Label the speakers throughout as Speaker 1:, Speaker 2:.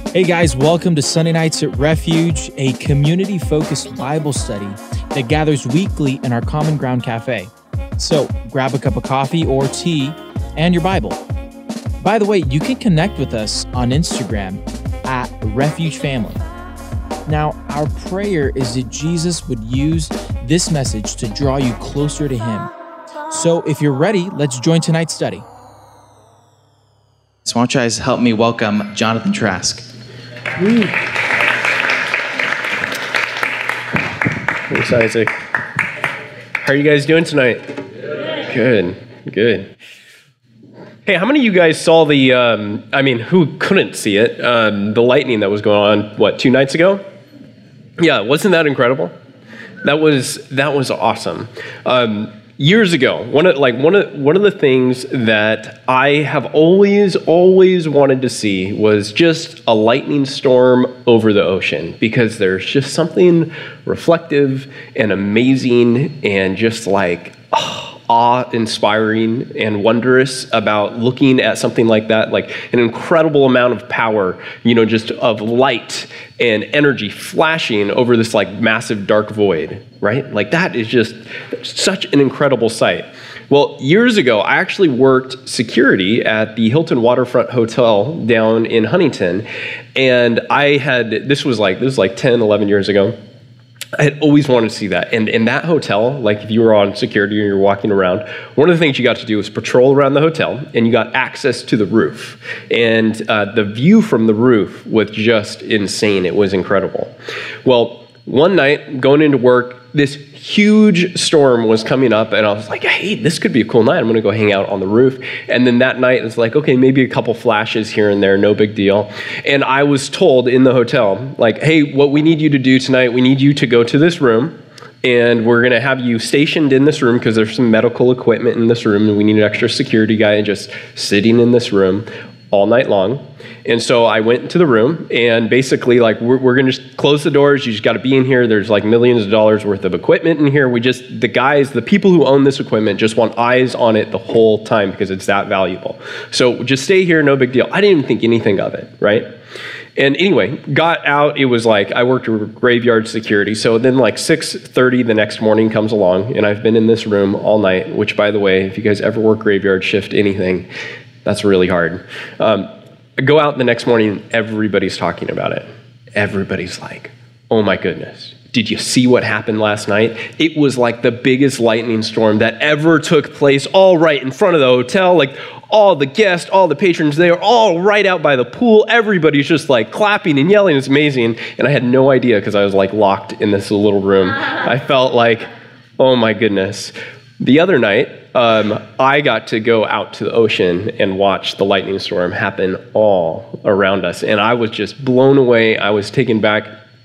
Speaker 1: Hey guys, welcome to Sunday Nights at Refuge, a community-focused Bible study that gathers weekly in our Common Ground Cafe. So grab a cup of coffee or tea and your Bible. By the way, you can connect with us on Instagram at Refuge Family. Now, our prayer is that Jesus would use this message to draw you closer to Him. So if you're ready, let's join tonight's study.
Speaker 2: So why don't you guys help me welcome Jonathan Trask.
Speaker 3: Thanks, Isaac. How are you guys doing tonight? Good. Hey, how many of you guys saw who couldn't see it? The lightning that was going on, 2 nights ago? Yeah, wasn't that incredible? That was awesome. Years ago, one of the things that I have always wanted to see was just a lightning storm over the ocean, because there's just something reflective and amazing and just awe-inspiring and wondrous about looking at something like that, like an incredible amount of power, just of light and energy flashing over this massive dark void, right? That is just such an incredible sight. Well, years ago, I actually worked security at the Hilton Waterfront Hotel down in Huntington, and this was 10, 11 years ago. I had always wanted to see that. And in that hotel, if you were on security or you're walking around, one of the things you got to do was patrol around the hotel, and you got access to the roof. And the view from the roof was just insane. It was incredible. Well, one night, going into work, this huge storm was coming up, and I was like, hey, this could be a cool night. I'm going to go hang out on the roof. And then that night, it's okay, maybe a couple flashes here and there, no big deal. And I was told in the hotel, hey, what we need you to do tonight, we need you to go to this room, and we're going to have you stationed in this room because there's some medical equipment in this room, and we need an extra security guy just sitting in this room all night long. And so I went to the room, and basically we're going to just close the doors. You just got to be in here. There's millions of dollars worth of equipment in here. The people who own this equipment just want eyes on it the whole time because it's that valuable. So just stay here, no big deal. I didn't even think anything of it, right? And anyway, got out. It was I worked graveyard security. So then 6:30 the next morning comes along, and I've been in this room all night, which, by the way, if you guys ever work graveyard shift anything, that's really hard. I go out the next morning, everybody's talking about it. Everybody's like, oh my goodness, did you see what happened last night? It was the biggest lightning storm that ever took place, all right in front of the hotel. All the guests, all the patrons, they are all right out by the pool. Everybody's just clapping and yelling. It's amazing. And I had no idea because I was locked in this little room. I felt oh my goodness. The other night, I got to go out to the ocean and watch the lightning storm happen all around us. And I was just blown away. I was taken back.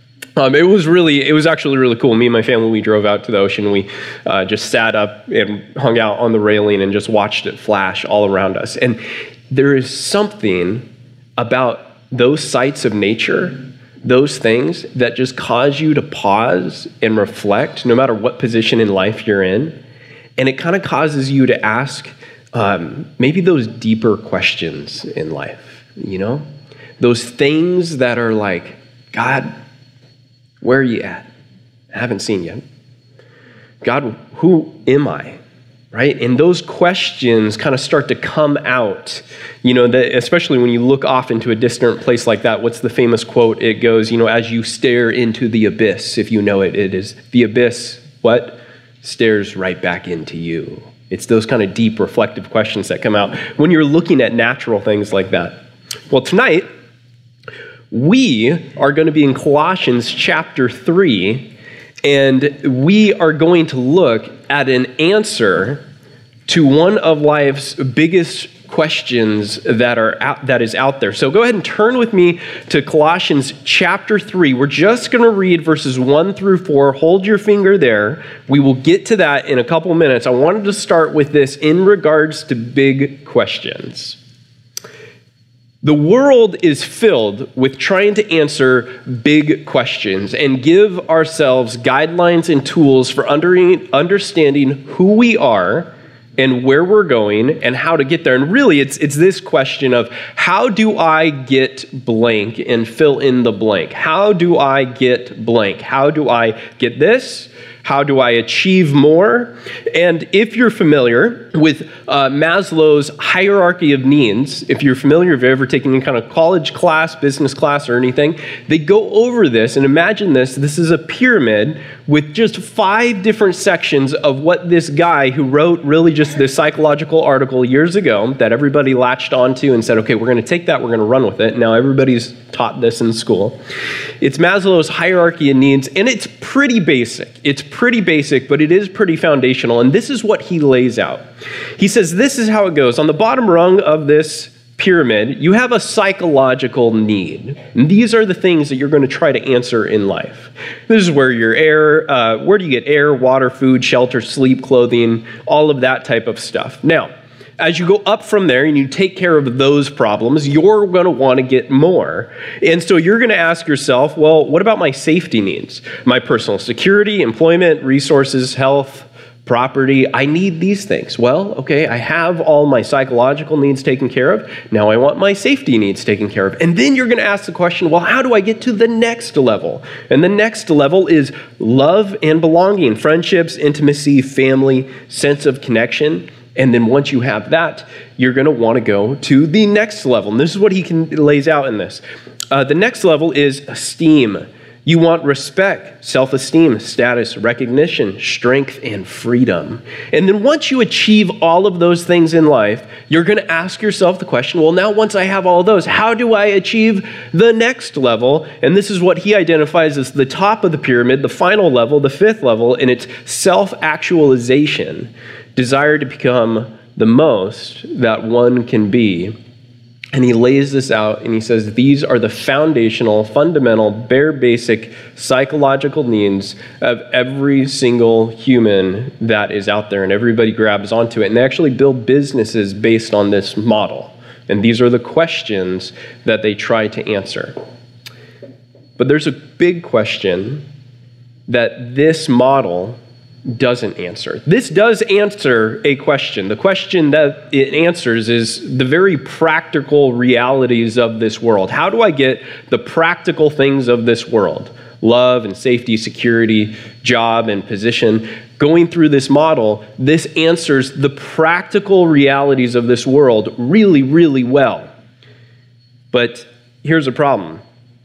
Speaker 3: It was actually really cool. Me and my family, we drove out to the ocean. We just sat up and hung out on the railing and just watched it flash all around us. And there is something about those sights of nature, those things that just cause you to pause and reflect, no matter what position in life you're in. And it kind of causes you to ask maybe those deeper questions in life, Those things that are God, where are you at? I haven't seen you. God, who am I? Right? And those questions kind of start to come out, especially when you look off into a distant place like that. What's the famous quote? It goes, as you stare into the abyss, if you know it, it is the abyss, what? Stares right back into you. It's those kind of deep, reflective questions that come out when you're looking at natural things like that. Well, tonight, we are going to be in Colossians chapter 3, and we are going to look at an answer to one of life's biggest questions that is out there. So go ahead and turn with me to Colossians chapter 3. We're just going to read verses 1 through 4. Hold your finger there. We will get to that in a couple minutes. I wanted to start with this in regards to big questions. The world is filled with trying to answer big questions and give ourselves guidelines and tools for understanding who we are and where we're going and how to get there. And really, it's this question of how do I get blank and fill in the blank? How do I get blank? How do I get this? How do I achieve more? And if you're familiar with Maslow's hierarchy of needs, if you're familiar, if you've ever taken any kind of college class, business class, or anything, they go over this and imagine this. This is a pyramid with just 5 different sections of what this guy who wrote really just this psychological article years ago that everybody latched onto and said, okay, we're going to take that, we're going to run with it. Now everybody's taught this in school. It's Maslow's hierarchy of needs, and it's pretty basic. It's pretty basic, but it is pretty foundational, and this is what he lays out. He says, this is how it goes. On the bottom rung of this pyramid, you have a psychological need. And these are the things that you're going to try to answer in life. This is where your where do you get air, water, food, shelter, sleep, clothing, all of that type of stuff. Now, as you go up from there and you take care of those problems, you're going to want to get more. And so you're going to ask yourself, well, what about my safety needs? My personal security, employment, resources, health, property. I need these things. Well, okay, I have all my psychological needs taken care of. Now I want my safety needs taken care of. And then you're going to ask the question, well, how do I get to the next level? And the next level is love and belonging, friendships, intimacy, family, sense of connection. And then once you have that, you're going to want to go to the next level. And this is what he lays out in this. The next level is esteem. You want respect, self-esteem, status, recognition, strength, and freedom. And then once you achieve all of those things in life, you're going to ask yourself the question, well, now once I have all of those, how do I achieve the next level? And this is what he identifies as the top of the pyramid, the final level, the 5th level, and it's self-actualization. Desire to become the most that one can be. And he lays this out and he says, these are the foundational, fundamental, bare basic psychological needs of every single human that is out there, and everybody grabs onto it. And they actually build businesses based on this model. And these are the questions that they try to answer. But there's a big question that this model doesn't answer. This does answer a question. The question that it answers is the very practical realities of this world. How do I get the practical things of this world? Love and safety, security, job and position. Going through this model, this answers the practical realities of this world really, really well. But here's a problem.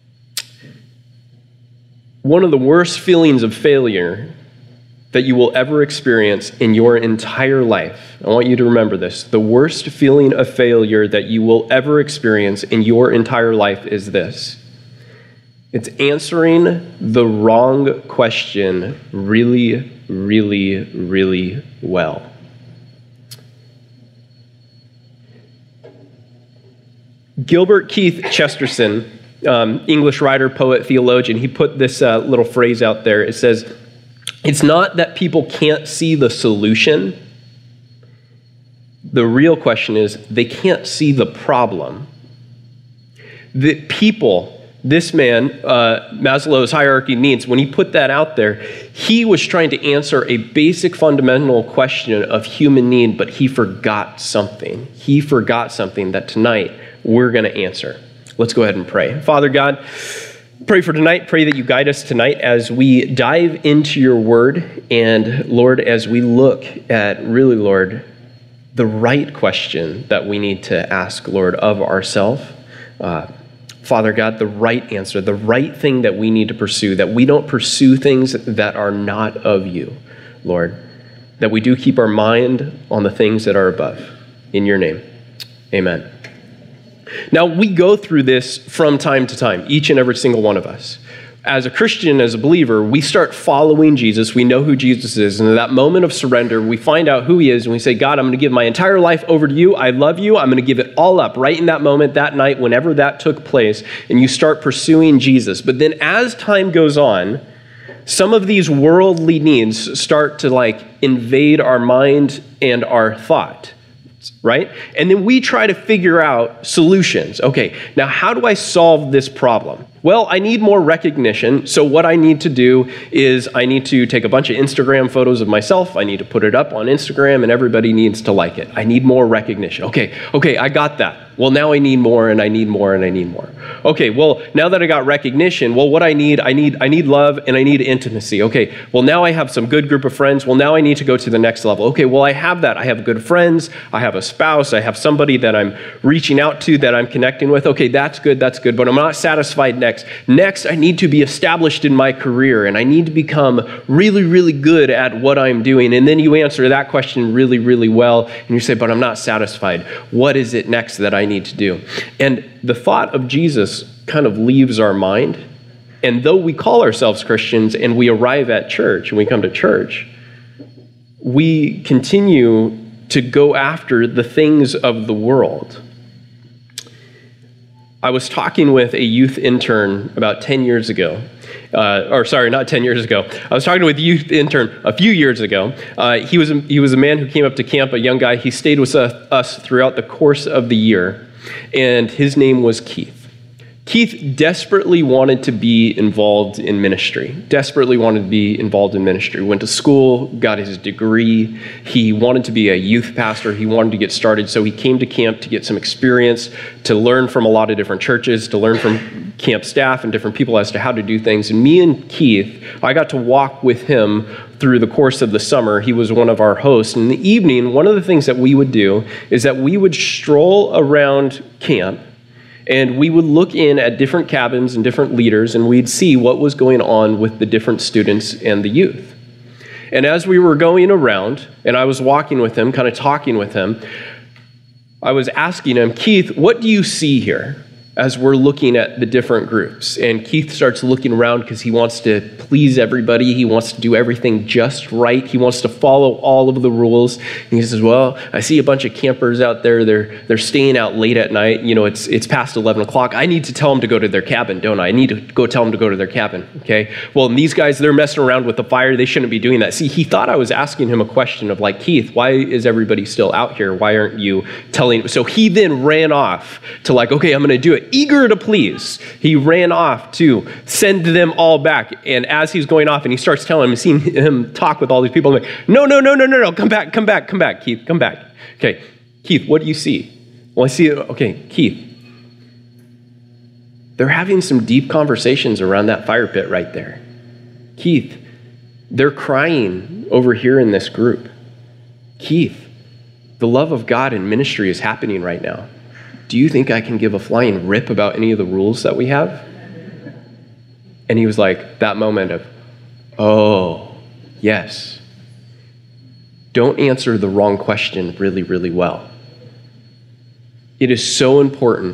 Speaker 3: One of the worst feelings of failure that you will ever experience in your entire life. I want you to remember this. The worst feeling of failure that you will ever experience in your entire life is this. It's answering the wrong question really, really, really well. Gilbert Keith Chesterton, English writer, poet, theologian, he put this little phrase out there. It says, it's not that people can't see the solution. The real question is they can't see the problem. The people, this man, Maslow's hierarchy needs, when he put that out there, he was trying to answer a basic fundamental question of human need, but he forgot something. He forgot something that tonight we're going to answer. Let's go ahead and pray. Father God, pray for tonight. Pray that you guide us tonight as we dive into your word. And Lord, as we look at really, Lord, the right question that we need to ask, Lord, of ourselves. Father God, the right answer, the right thing that we need to pursue, that we don't pursue things that are not of you, Lord, that we do keep our mind on the things that are above. In your name, amen. Now, we go through this from time to time, each and every single one of us. As a Christian, as a believer, we start following Jesus. We know who Jesus is. And in that moment of surrender, we find out who he is. And we say, God, I'm going to give my entire life over to you. I love you. I'm going to give it all up right in that moment, that night, whenever that took place. And you start pursuing Jesus. But then as time goes on, some of these worldly needs start to invade our mind and our thought. Right? And then we try to figure out solutions. Okay, now how do I solve this problem? Well, I need more recognition, so what I need to do is I need to take a bunch of Instagram photos of myself. I need to put it up on Instagram, and everybody needs to like it. I need more recognition. Okay, I got that. Well, now I need more, and I need more, and I need more. Okay, well, now that I got recognition, well, what I need love, and I need intimacy. Okay, well, now I have some good group of friends. Well, now I need to go to the next level. Okay, well, I have that. I have good friends. I have a spouse. I have somebody that I'm reaching out to, that I'm connecting with. Okay, that's good, but I'm not satisfied next. Next, I need to be established in my career, and I need to become really, really good at what I'm doing. And then you answer that question really, really well, and you say, but I'm not satisfied. What is it next that I need to do? And the thought of Jesus kind of leaves our mind. And though we call ourselves Christians and we arrive at church and we come to church, we continue to go after the things of the world. I was talking with a youth intern about 10 years ago. Not 10 years ago. I was talking with a youth intern a few years ago. He was a man who came up to camp, a young guy. He stayed with us throughout the course of the year, and his name was Keith. Keith desperately wanted to be involved in ministry, Went to school, got his degree. He wanted to be a youth pastor. He wanted to get started. So he came to camp to get some experience, to learn from a lot of different churches, to learn from camp staff and different people as to how to do things. And me and Keith, I got to walk with him through the course of the summer. He was one of our hosts. In the evening, one of the things that we would do is that we would stroll around camp, and we would look in at different cabins and different leaders, and we'd see what was going on with the different students and the youth. And as we were going around, and I was walking with him, kind of talking with him, I was asking him, Keith, what do you see here as we're looking at the different groups? And Keith starts looking around because he wants to please everybody. He wants to do everything just right. He wants to follow all of the rules. And he says, well, I see a bunch of campers out there. They're staying out late at night. You know, it's past 11 o'clock. I need to tell them to go to their cabin, don't I? I need to go tell them to go to their cabin, okay? Well, and these guys, they're messing around with the fire. They shouldn't be doing that. See, he thought I was asking him a question of like, Keith, why is everybody still out here? Why aren't you telling? So he then ran off to like, okay, I'm going to do it. Eager to please, he ran off to send them all back. And as he's going off and he starts telling him, seeing him talk with all these people, I'm like, no, come back, Keith, come back. Okay, Keith, what do you see? Well, I see, okay, Keith, they're having some deep conversations around that fire pit right there. Keith, they're crying over here in this group. Keith, the love of God in ministry is happening right now. Do you think I can give a flying rip about any of the rules that we have? And he was like, that moment of, oh, yes. Don't answer the wrong question really, really well. It is so important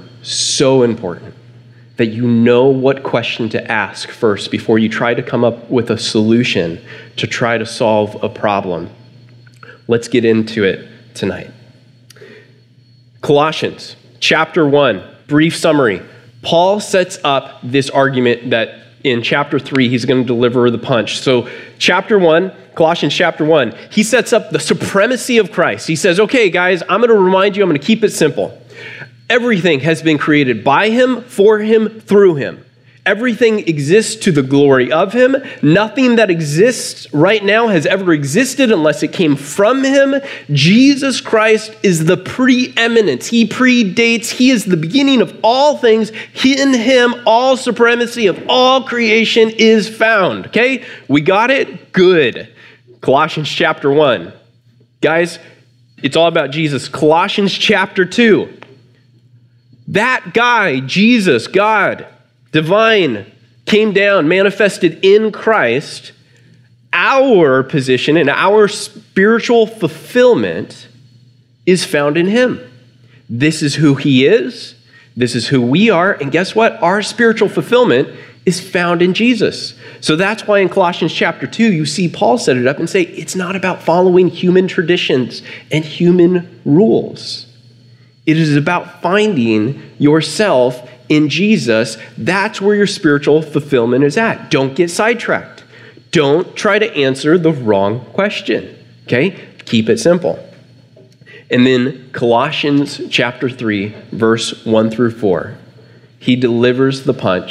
Speaker 3: that you know what question to ask first before you try to come up with a solution to try to solve a problem. Let's get into it tonight. Colossians chapter 1, brief summary. Paul sets up this argument that in chapter 3, he's going to deliver the punch. So chapter 1, Colossians chapter 1, he sets up the supremacy of Christ. He says, okay, guys, I'm going to remind you, I'm going to keep it simple. Everything has been created by him, for him, through him. Everything exists to the glory of him. Nothing that exists right now has ever existed unless it came from him. Jesus Christ is the preeminence. He predates. He is the beginning of all things. In him, all supremacy of all creation is found. Okay? We got it? Good. Colossians chapter 1. Guys, it's all about Jesus. Colossians chapter 2. That guy, Jesus, God, divine, came down, manifested in Christ. Our position and our spiritual fulfillment is found in him. This is who he is. This is who we are. And guess what? Our spiritual fulfillment is found in Jesus. So that's why in Colossians chapter 2, you see Paul set it up and say, it's not about following human traditions and human rules. It is about finding yourself in Jesus. That's where your spiritual fulfillment is at. Don't get sidetracked. Don't try to answer the wrong question. Okay? Keep it simple. And then Colossians chapter 3, verse 1 through 4. He delivers the punch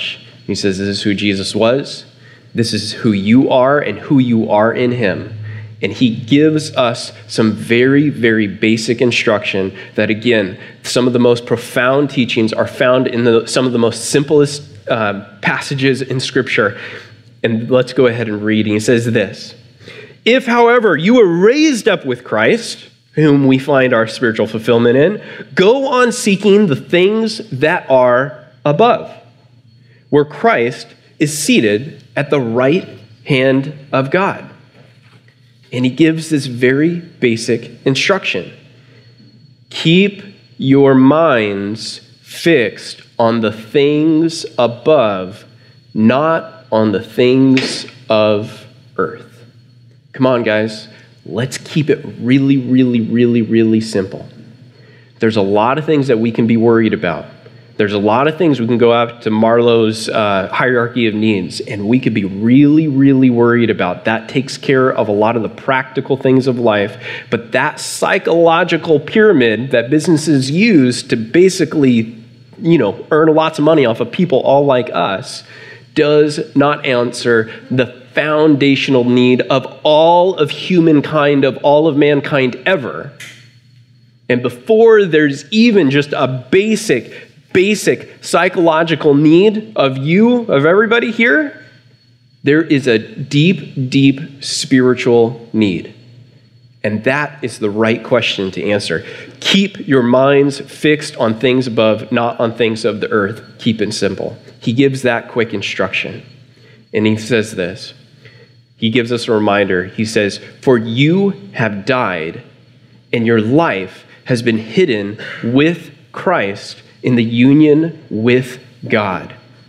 Speaker 3: He says, this is who Jesus was. This is who you are and who you are in him. And he gives us some very, very basic instruction that, again, some of the most profound teachings are found in some of the most simplest passages in Scripture. And let's go ahead and read. He says this: if, however, you were raised up with Christ, whom we find our spiritual fulfillment in, go on seeking the things that are above, where Christ is seated at the right hand of God. And he gives this very basic instruction. Keep your minds fixed on the things above, not on the things of earth. Come on, guys. Let's keep it really, really, really, really simple. There's a lot of things that we can be worried about. There's a lot of things we can go up to Marlowe's hierarchy of needs, and we could be really, really worried about. That takes care of a lot of the practical things of life. But that psychological pyramid that businesses use to basically, earn lots of money off of people all like us does not answer the foundational need of all of humankind, of all of mankind ever. And before there's even just a basic psychological need of everybody here, there is a deep, deep spiritual need. And that is the right question to answer. Keep your minds fixed on things above, not on things of the earth. Keep it simple. He gives that quick instruction. And he says this. He gives us a reminder. He says, for you have died, and your life has been hidden with Christ in the union with God.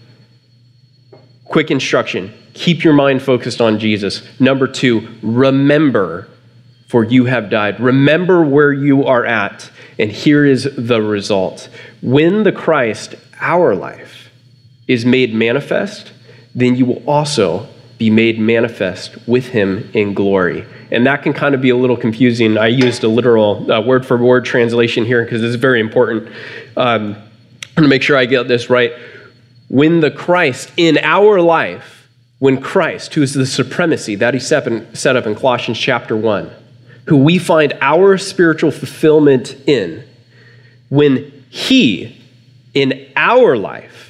Speaker 3: Quick instruction. Keep your mind focused on Jesus. Number 2, remember, for you have died. Remember where you are at. And here is the result. When the Christ, our life, is made manifest, then you will also be made manifest with him in glory. And that can kind of be a little confusing. I used a literal word-for-word translation here because this is very important. I'm going to make sure I get this right. When the Christ in our life, when Christ, who is the supremacy that he set up in Colossians chapter 1, who we find our spiritual fulfillment in, when he in our life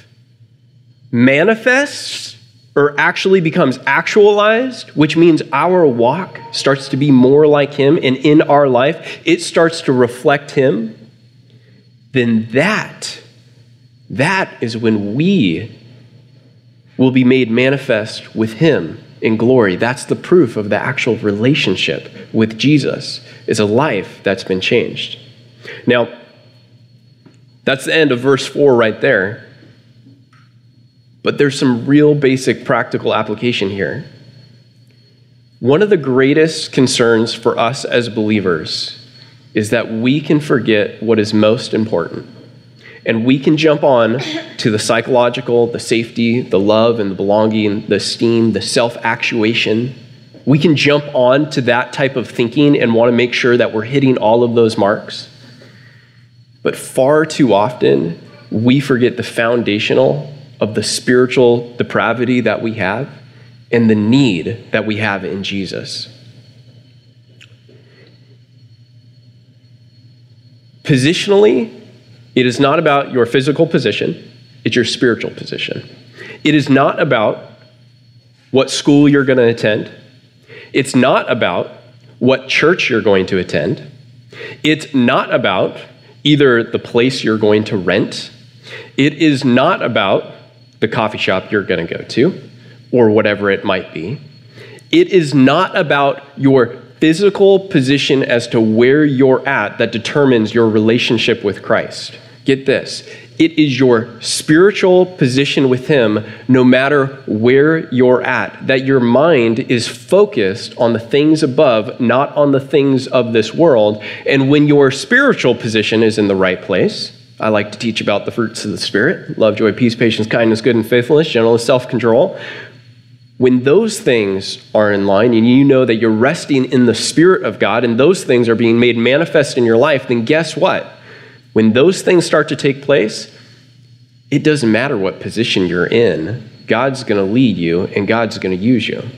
Speaker 3: manifests or actually becomes actualized, which means our walk starts to be more like him, and in our life it starts to reflect him, then that is when we will be made manifest with him in glory. That's the proof of the actual relationship with Jesus, is a life that's been changed. Now, that's the end of verse 4 right there. But there's some real basic practical application here. One of the greatest concerns for us as believers is that we can forget what is most important. And we can jump on to the psychological, the safety, the love and the belonging, the esteem, the self-actuation. We can jump on to that type of thinking and want to make sure that we're hitting all of those marks. But far too often, we forget the foundational of the spiritual depravity that we have and the need that we have in Jesus. Positionally, it is not about your physical position, it's your spiritual position. It is not about what school you're going to attend. It's not about what church you're going to attend. It's not about either the place you're going to rent. It is not about the coffee shop you're going to go to, or whatever it might be. It is not about your physical position as to where you're at that determines your relationship with Christ. Get this. It is your spiritual position with him, no matter where you're at, that your mind is focused on the things above, not on the things of this world. And when your spiritual position is in the right place, I like to teach about the fruits of the Spirit: love, joy, peace, patience, kindness, goodness, and faithfulness, gentleness, self-control. When those things are in line and you know that you're resting in the Spirit of God and those things are being made manifest in your life, then guess what? When those things start to take place, it doesn't matter what position you're in. God's going to lead you and God's going to use you.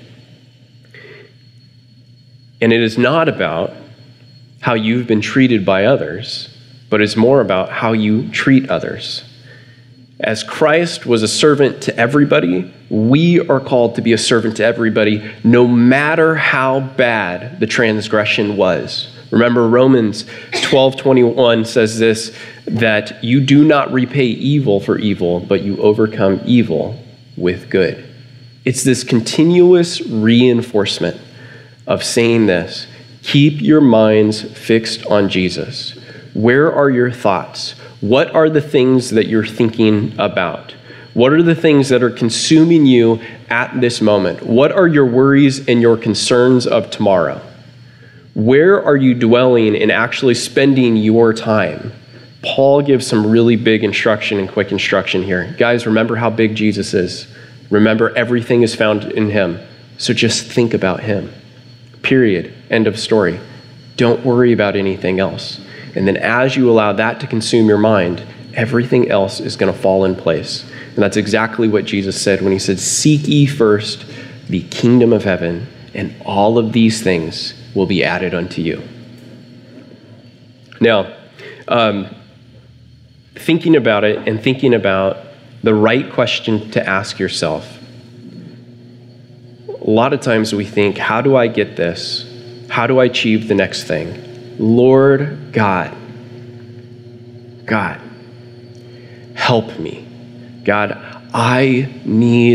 Speaker 3: And it is not about how you've been treated by others, but it's more about how you treat others. As Christ was a servant to everybody, we are called to be a servant to everybody, no matter how bad the transgression was. Remember, Romans 12:21 says this, that you do not repay evil for evil, but you overcome evil with good. It's this continuous reinforcement of saying this: keep your minds fixed on Jesus. Where are your thoughts? What are the things that you're thinking about? What are the things that are consuming you at this moment? What are your worries and your concerns of tomorrow? Where are you dwelling and actually spending your time? Paul gives some really big instruction and quick instruction here. Guys, remember how big Jesus is. Remember, everything is found in him. So just think about him. Period. End of story. Don't worry about anything else. And then as you allow that to consume your mind, everything else is going to fall in place. And that's exactly what Jesus said when he said, seek ye first the kingdom of heaven, and all of these things will be added unto you. Now, thinking about it and thinking about the right question to ask yourself. A lot of times we think, how do I get this? How do I achieve the next thing? Lord God, help me. God, I need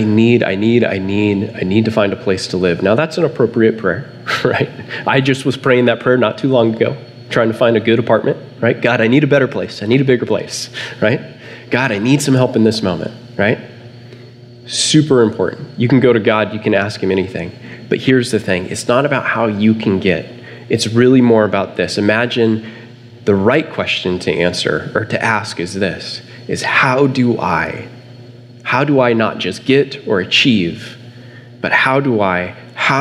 Speaker 3: to find a place to live. Now that's an appropriate prayer, right? I just was praying that prayer not too long ago, trying to find a good apartment, right? God, I need a better place. I need a bigger place, right? God, I need some help in this moment, right? Super important. You can go to God, you can ask him anything. But here's the thing. It's not about how you can get. It's really more about this. Imagine the right question to answer or to ask is this, is how do I not just get or achieve, but how do I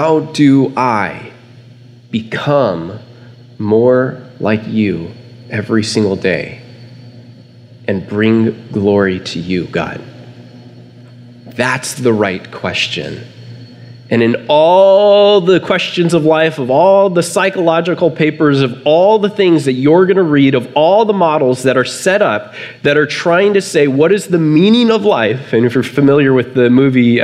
Speaker 3: become more like you every single day and bring glory to you, God? That's the right question. And in all the questions of life, of all the psychological papers, of all the things that you're going to read, of all the models that are set up that are trying to say, what is the meaning of life? And if you're familiar with the movie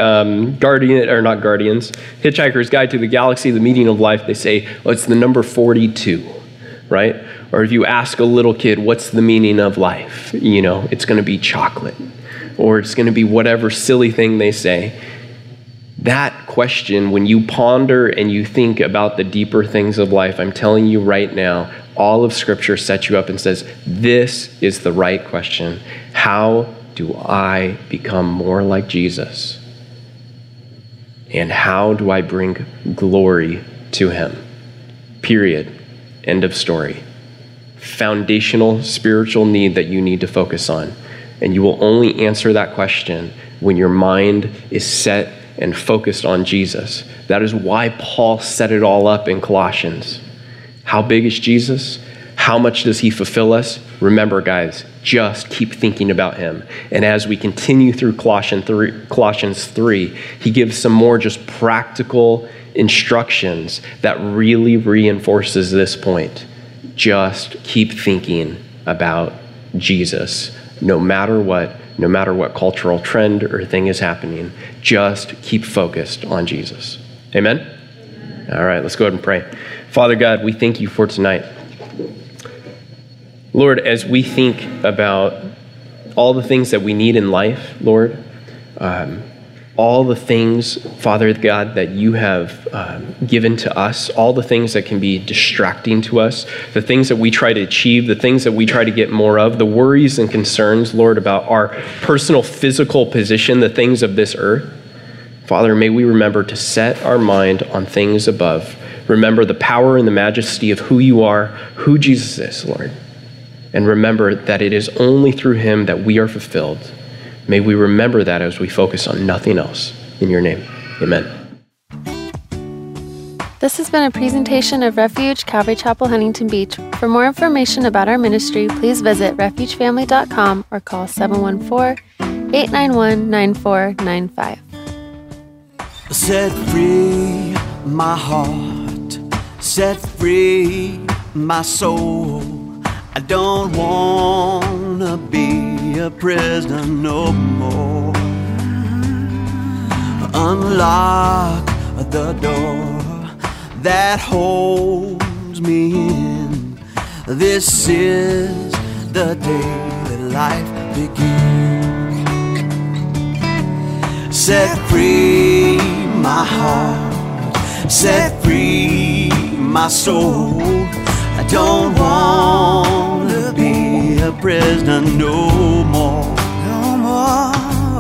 Speaker 3: Hitchhiker's Guide to the Galaxy, the meaning of life, they say, oh, it's the number 42, right? Or if you ask a little kid, what's the meaning of life? You know, it's going to be chocolate, or it's going to be whatever silly thing they say. That question, when you ponder and you think about the deeper things of life, I'm telling you right now, all of Scripture sets you up and says, this is the right question. How do I become more like Jesus? And how do I bring glory to him? Period. End of story. Foundational spiritual need that you need to focus on. And you will only answer that question when your mind is set and focused on Jesus. That is why Paul set it all up in Colossians. How big is Jesus? How much does he fulfill us? Remember, guys, just keep thinking about him. And as we continue through Colossians 3, he gives some more just practical instructions that really reinforces this point. Just keep thinking about Jesus, no matter what cultural trend or thing is happening. Just keep focused on Jesus. Amen? All right, let's go ahead and pray. Father God, we thank you for tonight. Lord, as we think about all the things that we need in life, Lord, all the things, Father God, that you have given to us, all the things that can be distracting to us, the things that we try to achieve, the things that we try to get more of, the worries and concerns, Lord, about our personal physical position, the things of this earth. Father, may we remember to set our mind on things above. Remember the power and the majesty of who you are, who Jesus is, Lord. And remember that it is only through him that we are fulfilled. May we remember that as we focus on nothing else. In your name, amen.
Speaker 4: This has been a presentation of Refuge Calvary Chapel, Huntington Beach. For more information about our ministry, please visit refugefamily.com or call 714 891-9495.
Speaker 5: Set free my heart, set free my soul. I don't wanna be a prisoner no more. Unlock the door that holds me in. This is the day that life begins. Set free my heart, set free my soul. I don't wanna be a prisoner no more. No more.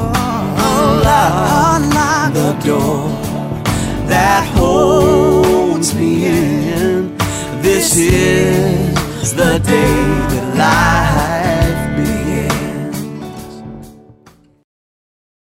Speaker 5: Unlock the door that holds me in. This is the day